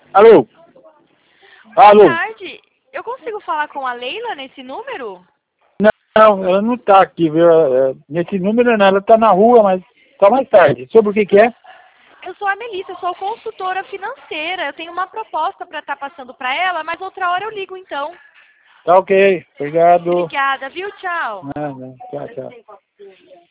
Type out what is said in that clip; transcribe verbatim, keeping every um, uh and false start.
Alô? Boa Alô? tarde. Eu consigo falar com a Leila nesse número? Não, ela não tá aqui, viu? É, nesse número não, ela tá na rua, mas só mais tarde. Sobre o que que é? Eu sou a Melissa, eu sou consultora financeira. Eu tenho uma proposta para estar passando para ela, mas outra hora eu ligo então. Tá ok, obrigado. Obrigada, viu? Tchau. Não, não, tchau, tchau.